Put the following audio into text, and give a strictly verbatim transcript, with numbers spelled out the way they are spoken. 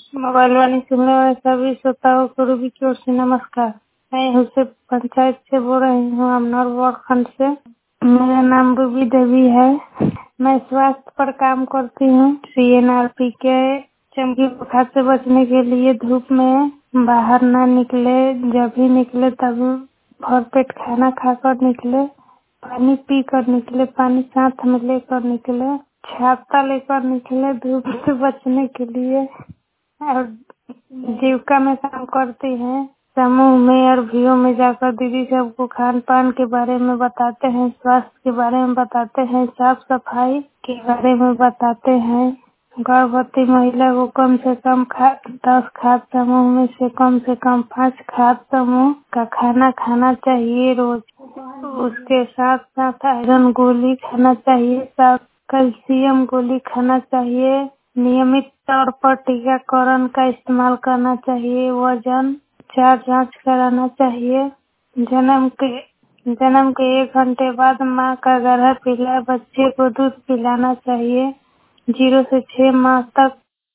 Mobile वाणी सुनने वाले सभी श्रोताओं को रूबी की ओर से नमस्कार। मैं हुसैन पंचायत से बोल रही हूँ, अमनौर वार्ड खंड से। मेरा नाम रूबी देवी है। मैं स्वास्थ्य पर काम करती हूँ। सी एन आर पी के चमकी बुखार से बचने के लिए धूप में बाहर ना निकले, जब भी निकले तब भर पेट खाना खाकर निकले, पानी पी कर निकले, पानी साथ में लेकर निकले, छाता लेकर निकले धूप से बचने के लिए। और जीविका में काम करती हैं। समूह में और भीओ में जाकर दीदी सबको खान पान के बारे में बताते हैं, स्वास्थ्य के बारे में बताते हैं, साफ सफाई के बारे में बताते हैं। गर्भवती महिला को कम से कम खा दस खाद समूह में से कम से कम पाँच खाद समूह का खाना खाना चाहिए रोज। उसके साथ साथ आयरन गोली खाना चाहिए, साथ कैल्शियम गोली खाना चाहिए। नियमित तौर पर टीकाकरण का इस्तेमाल करना चाहिए। वजन चार जांच कराना चाहिए। जन्म के जन्म के एक घंटे बाद माँ का गर्भ पिला बच्चे को दूध पिलाना चाहिए। जीरो से छह माह तक